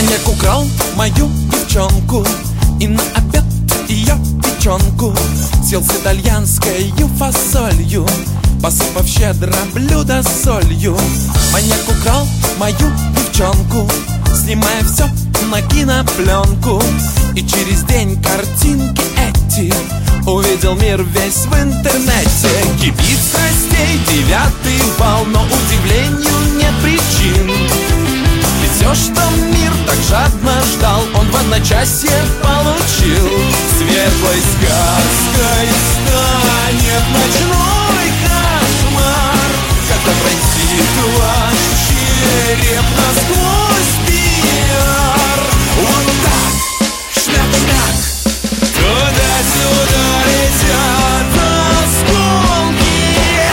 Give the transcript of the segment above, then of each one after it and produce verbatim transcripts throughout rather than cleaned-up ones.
Маньяк украл мою девчонку и на обед ее печенку съел с итальянской фасолью, посыпав щедро блюдо солью. Маньяк украл мою девчонку, снимая все на кинопленку, и через день картинки эти увидел мир весь в интернете. Кипит страстей девятый вал, но удивлению нет причин. Ведь все, что мир так жадно ждал, он в одночасье получил. Светлой сказкой станет ночной кошмар, когда пронзит ваш череп насквозь пиар. Вот так, шмяк-шмяк, туда-сюда летят осколки.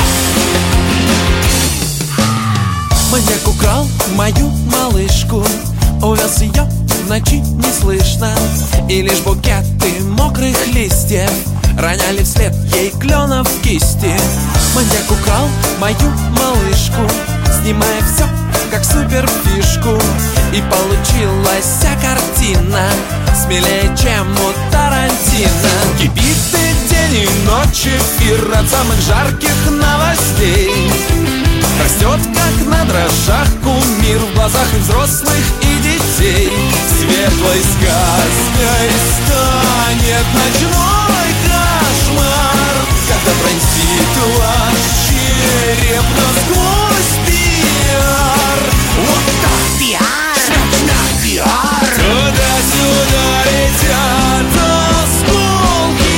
Маньяк украл мою малышку, увез ее в ночи неслышно, и лишь букеты мокрых листьев роняли вслед ей кленов в кисти. Маньяк украл мою малышку, снимая все как суперфишку, и получилась вся картина смелее, чем у Тарантино. Кипит и день, и ночь эфир от самых жарких новостей. Растет, как на дрожжах, кумир в глазах и взрослых, и детей. Светлой сказкой станет ночной кошмар, когда пронзит ваш череп насквозь пиар. Вот так, пиар, шмяк-шмяк, пиар. Туда-сюда летят осколки.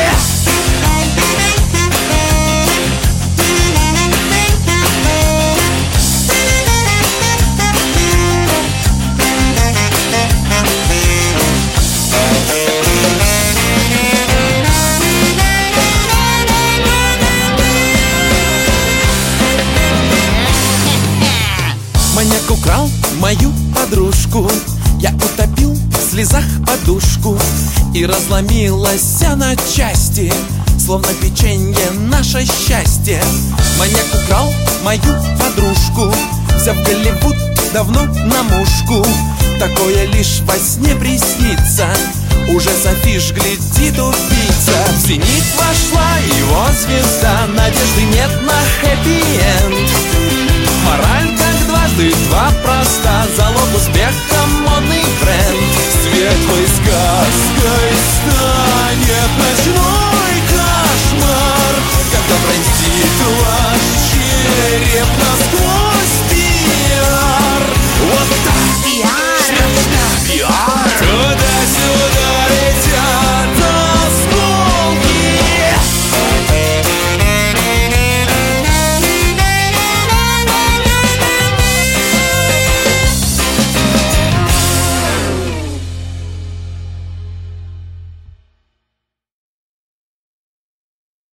Маньяк украл мою подружку, я утопил в слезах подушку, и разломилась на части, словно печенье наше счастье. Маньяк украл мою подружку, взяв Голливуд давно на мушку. Такое лишь во сне приснится, уже с афиш глядит убийца. В зенит вошла его звезда, надежды нет на хэппи-энд. Мораль